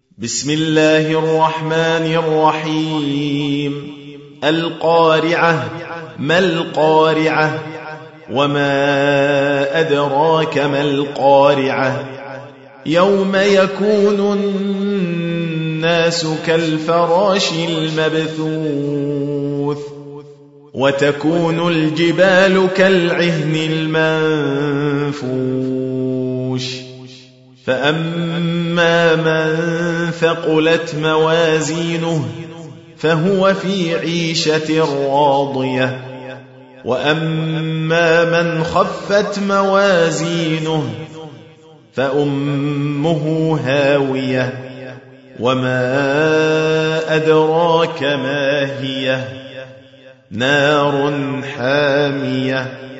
بسم الله الرحمن الرحيم. القارعة. ما القارعة؟ وما أدراك ما القارعة؟ يوم يكون الناس كالفراش المبثوث وتكون الجبال كالعهن المنفوش فأما من ثقلت موازينه فهو في عيشة راضية وأما من خفت موازينه فأمه هاوية وما أدراك ما هي نار حامية